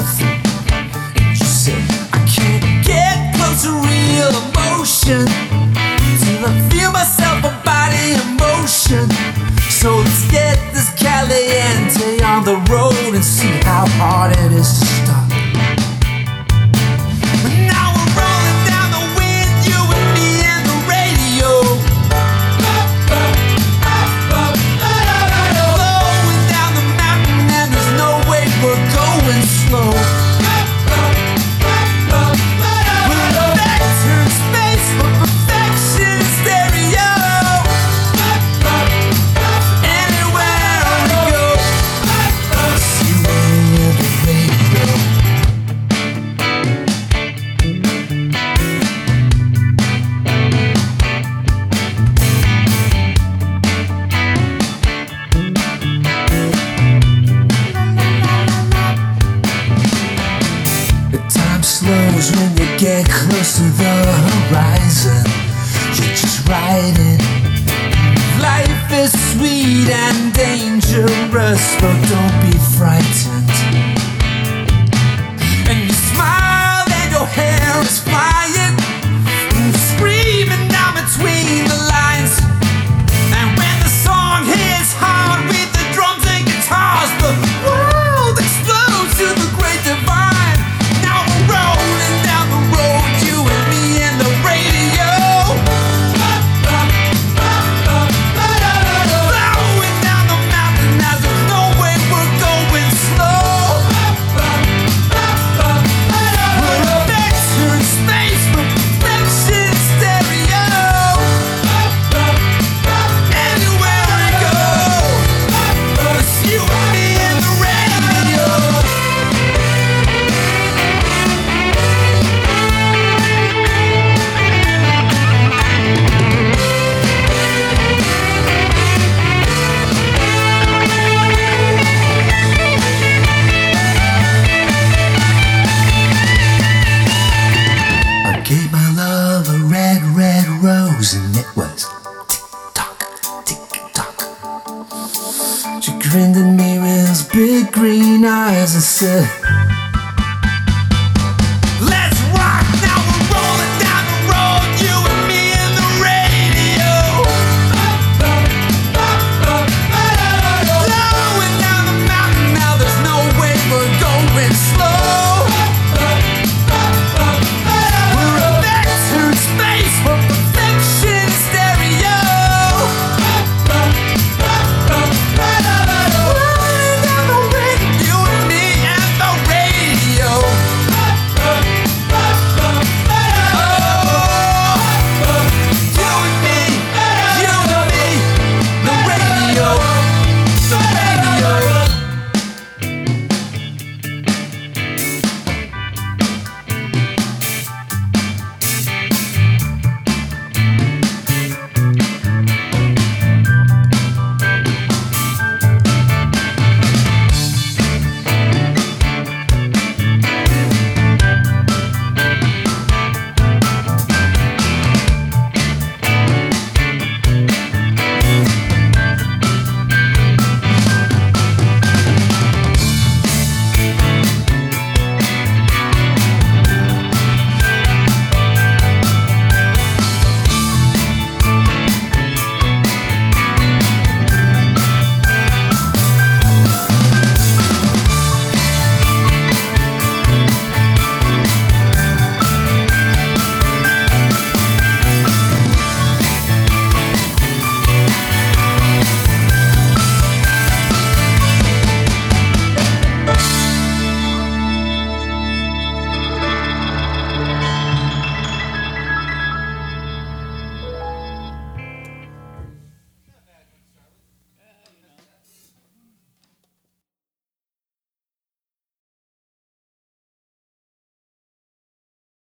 nothing. And you said, I can't get close to real emotion till I feel myself a body in motion. So let's get this caliente on the road and see how hard it is to stop. Now we're rolling down the wind, you and me and the radio. Blowing down the mountain and there's no way we're going slow. We're a vector in space for perfection in stereo. Anywhere we go, it's you and the radio. The time slows when you get close to the horizon. You're just riding. Life is sweet and dangerous, but don't be frightened. And you smile and your hair is flying. And you're screaming down between the lines. And when the song hits hard with the drums and guitars, the world explodes to the great divine. Now we're rolling down the road, you and me and the radio. Blowing down the mountain as there's no way we're going slow. We're a vector in space for perfection in stereo. Anywhere I go, it's you and me and the radio. I gave my love a red, red rose, and it was tick-tock, tick-tock. She grinned at me with those big green eyes and said,